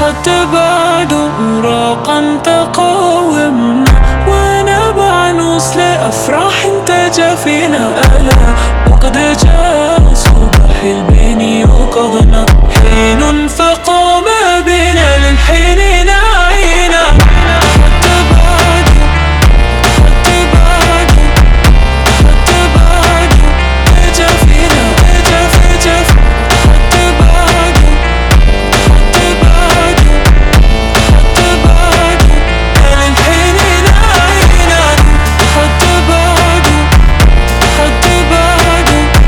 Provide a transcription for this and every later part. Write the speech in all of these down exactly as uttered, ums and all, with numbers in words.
حتى بعد أوراقا تقاومنا ونبع نوصل أفراح انتج فينا ألا وقد جاء صباح البين يوقظنا حين فقام بنا للحين نعينا حتى بعد حتى بعد حتى بعد اجا فينا اجا اجا حتى بعد حتى بعد حتى بعد للحين نعينا حتى بعد حتى بعد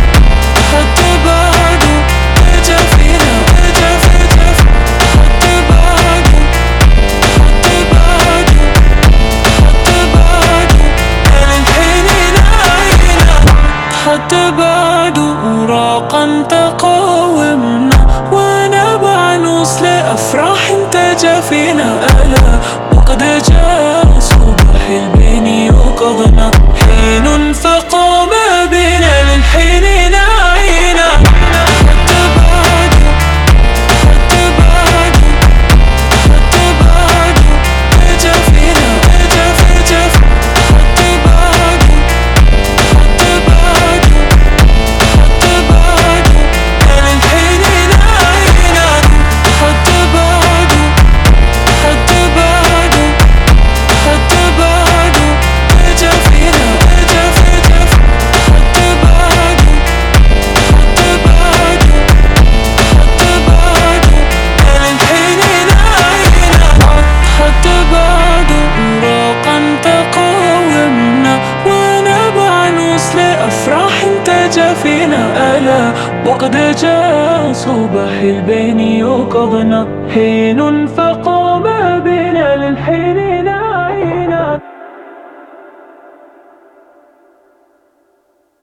حتى بعد اجا فينا اجا اجا حتى بعد حتى بعد حتى بعد للحين نعينا حتى بعد أوراقا تقاومنا ونبع نوصل أفراح انتج فينا ألا وقد جاء صباح البين يوقظنا حين فقام بنا للحين نعينا حتى بعد حتى بعد حتى بعد اجا فينا اجا اجا حتى بعد حتى بعد حتى بعد للحين نعينا حتى بعد حتى بعد حتى بعد اجا فينا اجا اجا حتى بعد حتى بعد حتى بعد للحين نعينا حتى بعد أوراقا تقاومنا ونبع نوصل أفراح انتج فينا ألا وقد جاء صباح البين يوقظنا حين فقام